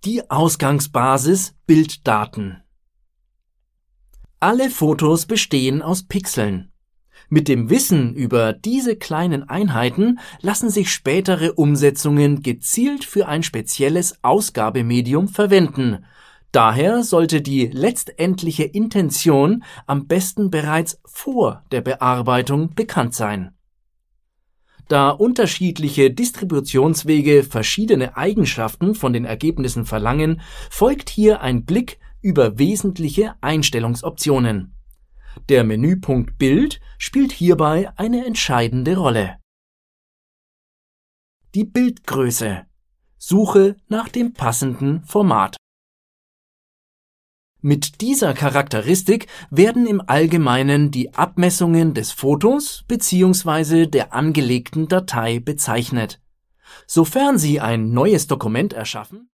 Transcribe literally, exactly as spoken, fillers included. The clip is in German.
Die Ausgangsbasis Bilddaten. Alle Fotos bestehen aus Pixeln. Mit dem Wissen über diese kleinen Einheiten lassen sich spätere Umsetzungen gezielt für ein spezielles Ausgabemedium verwenden. Daher sollte die letztendliche Intention am besten bereits vor der Bearbeitung bekannt sein. Da unterschiedliche Distributionswege verschiedene Eigenschaften von den Ergebnissen verlangen, folgt hier ein Blick über wesentliche Einstellungsoptionen. Der Menüpunkt Bild spielt hierbei eine entscheidende Rolle. Die Bildgröße. Suche nach dem passenden Format. Mit dieser Charakteristik werden im Allgemeinen die Abmessungen des Fotos bzw. der angelegten Datei bezeichnet. Sofern Sie ein neues Dokument erschaffen,